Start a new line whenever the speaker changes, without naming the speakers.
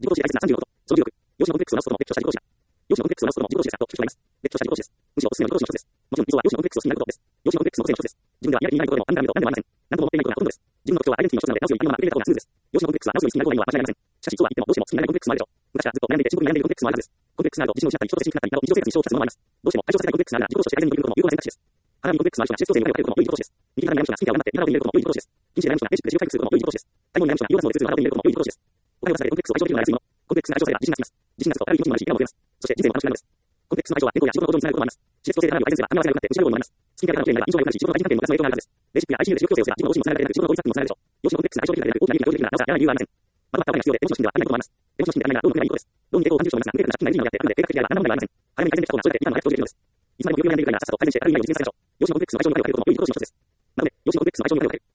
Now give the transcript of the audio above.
自己投資で大切な35こと。その16、用紙のコンプレックスを直すことも、別途した自己投資だ。用紙のコンプレックスを直すことも自己投資ですと、聞く人がいます。別途した自己投資です。むしろおすすめの自己投資の一つです。もちろん、理想は用紙のコンプレックスをしないことです。用紙のコンプレックスの個性の一つです。自分ではやる気になることでも、あんな見ると何でもありません。何とも思っていないことがほとんどです。自分の目標はアイデンティティの一つなので、直すより今のまま受け入れた方がスムーズです。用紙のコンプレックスは直すより好きになることには間違いありません。しかし、そうは言ってもどうしても好きになれないコンプレックスもあるでしょう。昔からずっと悩んでいて深刻に悩んでいるコンプレックスもあるはずです。コンプレックスがあると自信を失ったり、人として親しくなったりなど、日常生活に支障をきたすものもあります。どうしても解消されないコンプレックスがあるなら、自己投資をして改善に取り組むことも有効な選択肢です。腹にコンプレックスのある人が施設調整に向かいをかけることも良い自己投資です。右肩に悩む人がスキンケアを頑張って美肌を手に入れることも良い自己投資です。近視で悩む人がレシピで自由回復することも良い自己投資です。体毛に悩む人がヨガスのでツールを肌を手に入れることも良い自己投資です。お金を稼いでコンプレックスを解消できるのは安いもの。コンプレックスが解消されば自信がつきます。自信がつくとある意味気持ちにもありし、笑顔も増えます。そして人生も楽しくなるのです。コンプレックスの解消は健康や仕事の向上につながることもあります。施設調整で肌を改善すれば、あんな汗が良くなって失うようになります。スキンケアで肌をきれいになれば印象が良くなるし、仕事の大事な点もプラスの影響があるはずです。レシピや ICU で視力矯正をすれば自分の容姿もつながるだけでなく、仕事の効率アップにもつながるでしょう。容姿のコンプレックスが解消できるだけでなく、大きな利益が享受できるなら、なおさらやらない理由はありません。まとまったお金が必要で、手持ちの資金では足りないこともあります。手持ちの資金で足りないなら、ローンの組めばいいことです。ローンに抵抗を感じる人もいますが、無礼な借金が意味をやって、後で計画的であれば何の問題もありません。早めに改善できた方が将来的に今の長く享受できるのです。いつまでも病気を悩んでいるからには、さっさと改善して、ある意味を実現させましょう。容姿のコンプレックスの解消に向かう方法も良い自己投資の一つです。なので、容姿のコンプレックスの解消に向かう